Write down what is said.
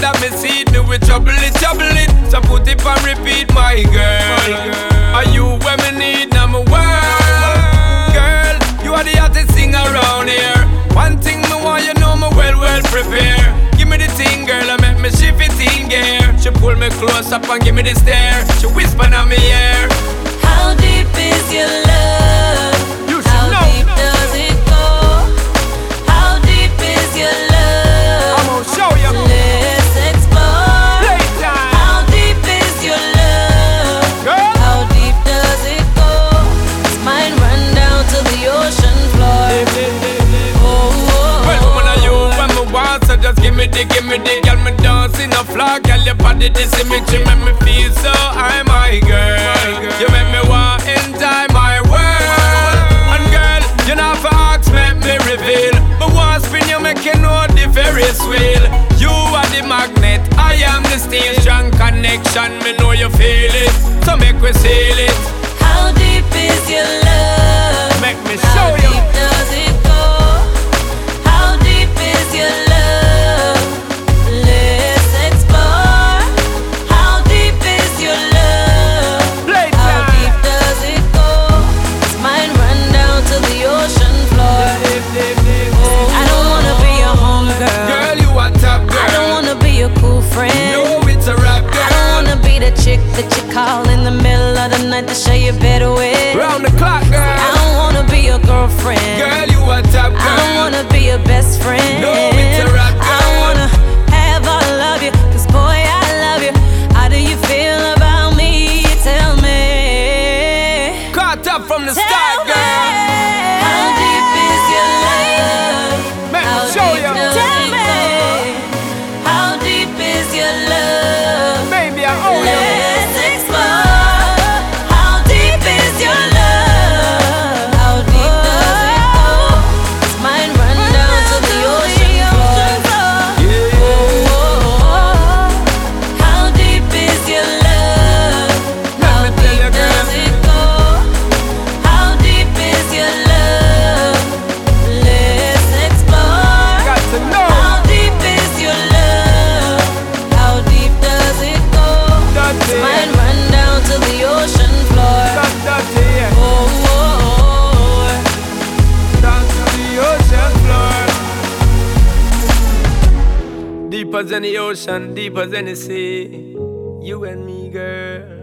that me see it, me with trouble it. So put it on repeat, my girl. Are you where me need, now my world? Girl, you are the hottest thing around here. One thing me want, you know me well prepare. Give me the thing, girl, I make me shift it in gear. She pull me close up and give me the stare. She whisper in my ear. How deep is your love? You should know. How deep does it go? How deep is your love? I'm gonna show you. Let's explore. Playtime. How deep is your love? Girl. How deep does it go? Does mine run down to the ocean floor? Well, woman, are you when me want? So just give me the, girl, me dancing a floor. Girl, your body, this symmetry make me feel so high, my girl. You make me want enjoy my world. And girl, you know for ask, make me reveal. But once spin you make you know the Ferris wheel. You are the magnet, I am the steel. Strong connection, me know you feel it. So make we seal it. How deep is your love? Make me show How you. deep does it go? How deep is your love? Let's explore. How deep is your love? How Playtime. deep does it go? Does mine run down to the ocean floor? I don't wanna be your homegirl. Girl, you are top girl. I don't wanna be your cool friend. No, it's a rap girl. I don't wanna be the chick that you call in the middle of the night to show you better with. Round the clock, girl. I don't wanna be your girlfriend. Girl, you are top girl. I don't wanna be your best friend. No, it's a rap I girl. don't wanna have all of you, cause boy, I love you. How do you feel about me? Tell me. Caught up from the Tell start, me. girl. How deep is your love? Make me How show deep you. does Tell it me. go? How deep is your love? Baby, I owe you. Let's explore. How deep is your love? How deep does it go? Does mine run down to the ocean floor? How deep is your love? How me tell you, deep girl. does it go? How deep is your love? Let's explore. Got to know. How deep is your love? How deep does it go? Dirty. Mine run down to the ocean floor. Dirty. Down to the ocean floor. Deep as any ocean, deep as any sea. You and me, girl.